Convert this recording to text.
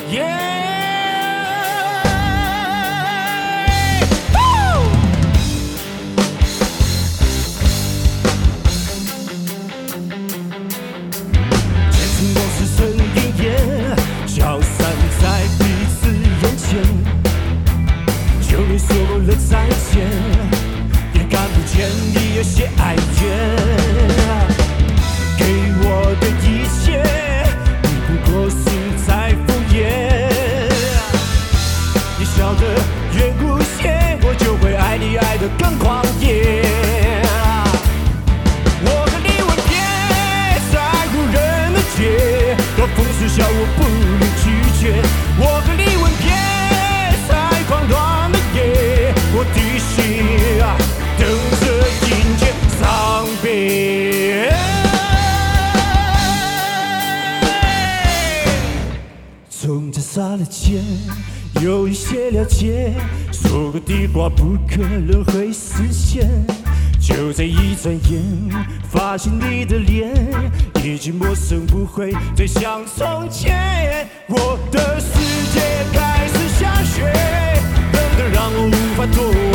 从这撒了钱，有一些了解，说过的话不可能会实现。就在一转眼，发现你的脸已经陌生，不会再像从前。我的世界开始下雪，冷得让我无法躲。